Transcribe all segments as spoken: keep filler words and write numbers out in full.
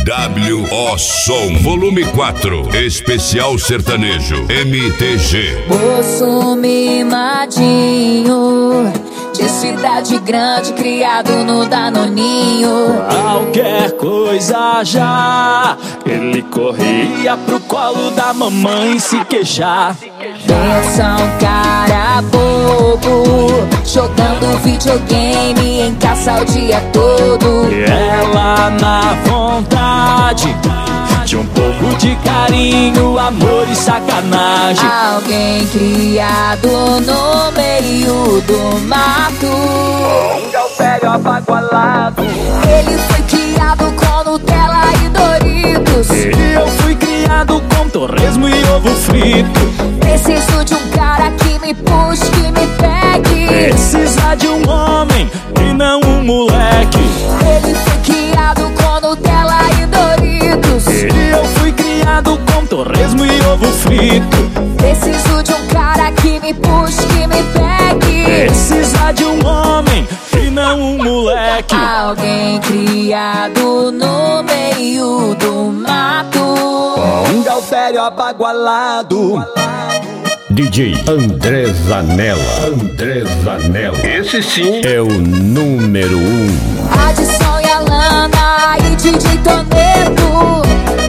W O Som Volume quatro, Especial Sertanejo M T G. Moço mimadinho, de cidade grande, criado no Danoninho. Qualquer coisa já, ele corria pro colo da mamãe se queixar. Pensa um cara bobo, jogando videogame em caça o dia todo. E ela na vontade de um pouco de carinho, amor e sacanagem. Alguém criado no meio do mato, um galpério abagualado. ele foi criado com Nutella e Doritos. E eu fui criado com torresmo e ovo frito. Preciso de um cara que me puxe, que me pegue. Precisa de um homem e não um moleque. Ele foi criado com Nutella e Doritos. E eu fui criado com torresmo e ovo frito. Preciso de um cara que me puxe, que me pegue. Precisa de um homem e não um moleque. Alguém criado no meio do mato, Um galpério abagualado. D J André Zanella. André Zanella. Esse sim É o número um. Adson e Alana e D J Toneto.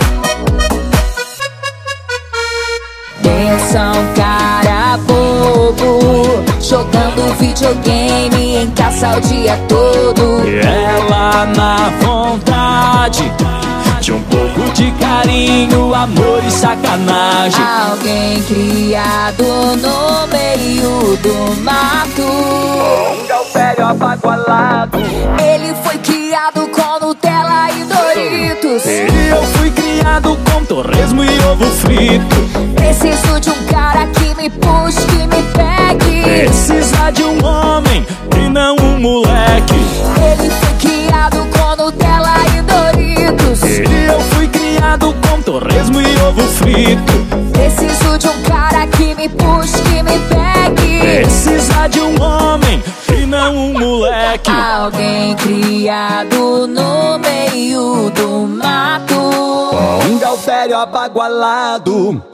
Pensa um cara bobo, jogando videogame em caça o dia todo. E ela na vontade de um pouco de carinho, amor e sacanagem. Alguém criado no meio do mato, Um galpério abagualado. ele foi criado com Nutella e Doritos. E eu fui criado com torresmo e ovo frito. Preciso de um cara que me puxe, que me pegue. Precisa de um homem e não um moleque. Ele foi criado com Nutella e Doritos. E eu fui criado com torresmo e ovo frito. Preciso de um cara que me puxe, que me pegue. Precisa de um homem e não um moleque. Alguém criado no meio do mato, Um galpério abagualado.